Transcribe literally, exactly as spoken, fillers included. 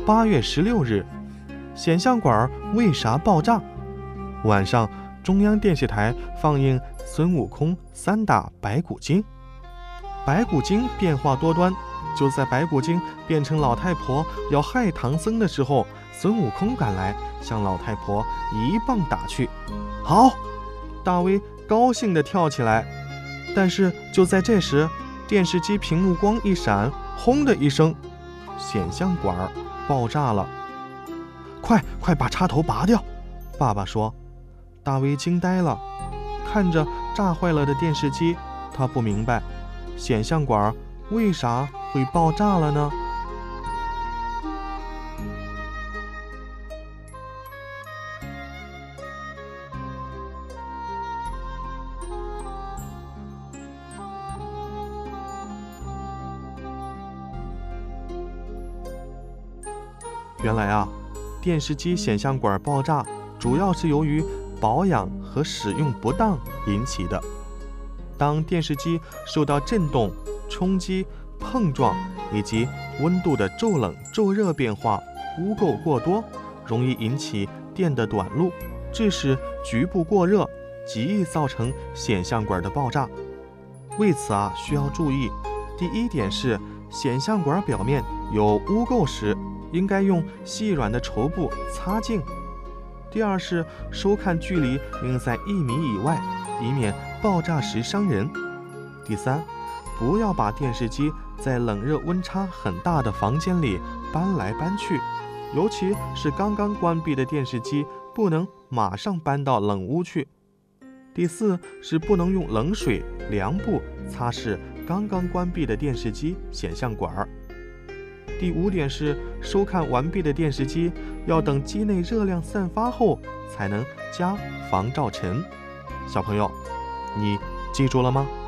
八月十六日，显像管为啥爆炸？晚上，中央电视台放映孙悟空三打白骨精。白骨精变化多端，就在白骨精变成老太婆要害唐僧的时候，孙悟空赶来，向老太婆一棒打去。好！大威高兴地跳起来。但是就在这时，电视机屏幕光一闪，轰的一声，显像管爆炸了。快快把插头拔掉！爸爸说。大威惊呆了，看着炸坏了的电视机，他不明白显像管为啥会爆炸了呢？原来啊，电视机显像管爆炸主要是由于保养和使用不当引起的。当电视机受到震动、冲击、碰撞以及温度的骤冷骤热变化，污垢过多，容易引起电的短路，致使局部过热，极易造成显像管的爆炸。为此啊，需要注意：第一点是，显像管表面有污垢时，应该用细软的绸布擦净。第二是，收看距离应在一米以外，以免爆炸时伤人。第三，不要把电视机在冷热温差很大的房间里搬来搬去，尤其是刚刚关闭的电视机，不能马上搬到冷屋去。第四是，不能用冷水、凉布擦拭刚刚关闭的电视机显像管。第五点是，收看完毕的电视机要等机内热量散发后才能加防噪尘。小朋友，你记住了吗？